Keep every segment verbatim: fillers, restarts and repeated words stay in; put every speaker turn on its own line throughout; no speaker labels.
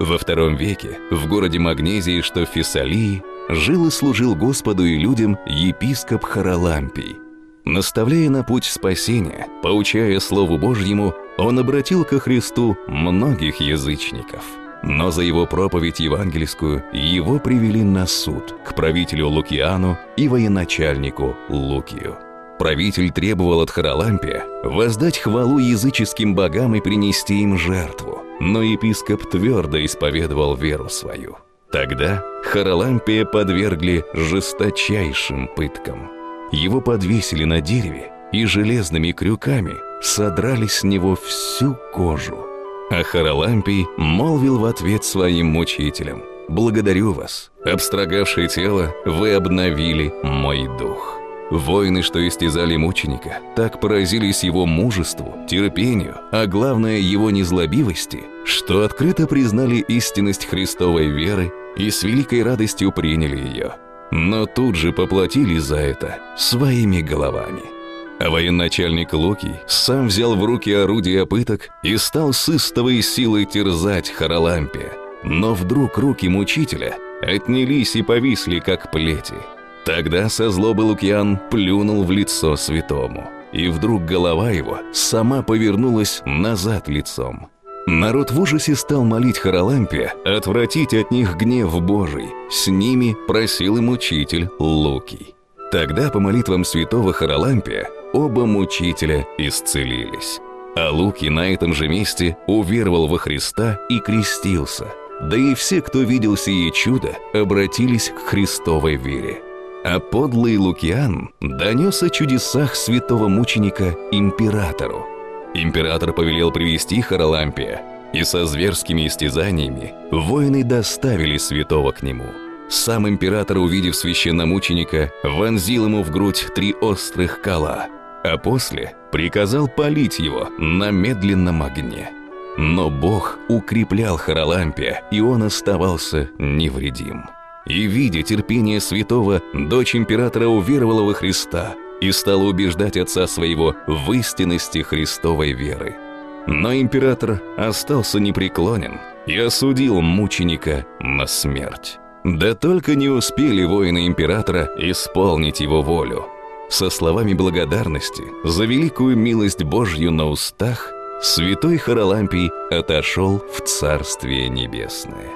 Во втором веке в городе Магнезии, что в Фессалии, жил и служил Господу и людям епископ Харалампий. Наставляя на путь спасения, поучая Слову Божьему, он обратил ко Христу многих язычников. Но за его проповедь евангельскую его привели на суд к правителю Лукиану и военачальнику Лукию. Правитель требовал от Харалампия воздать хвалу языческим богам и принести им жертву, но епископ твердо исповедовал веру свою. Тогда Харалампия подвергли жесточайшим пыткам. Его подвесили на дереве и железными крюками содрали с него всю кожу. А Харалампий молвил в ответ своим мучителям: «Благодарю вас, обстрогавшие тело, вы обновили мой дух». Воины, что истязали мученика, так поразились его мужеству, терпению, а главное его незлобивости, что открыто признали истинность Христовой веры и с великой радостью приняли ее. Но тут же поплатили за это своими головами. А военачальник Лукий сам взял в руки орудия пыток и стал с истовой силой терзать Харалампия. Но вдруг руки мучителя отнялись и повисли, как плети. Тогда со злобы Лукиан плюнул в лицо святому, и вдруг голова его сама повернулась назад лицом. Народ в ужасе стал молить Харалампия отвратить от них гнев Божий. С ними просил и мучитель Лукий. Тогда по молитвам святого Харалампия оба мучителя исцелились. А Лукий на этом же месте уверовал во Христа и крестился. Да и все, кто видел сие чудо, обратились к Христовой вере. А подлый Лукиан донес о чудесах святого мученика императору. Император повелел привести Харалампия, и со зверскими истязаниями воины доставили святого к нему. Сам император, увидев священномученика, вонзил ему в грудь три острых кола, а после приказал палить его на медленном огне. Но Бог укреплял Харалампия, и он оставался невредим. И, видя терпение святого, дочь императора уверовала во Христа и стала убеждать отца своего в истинности Христовой веры. Но император остался непреклонен и осудил мученика на смерть. Да только не успели воины императора исполнить его волю. Со словами благодарности за великую милость Божью на устах святой Харалампий отошел в Царствие Небесное.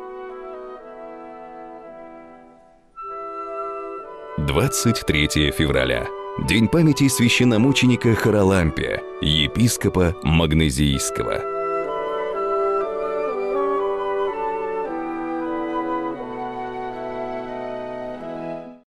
двадцать третье февраля. День памяти священномученика Харалампия, епископа Магнезийского.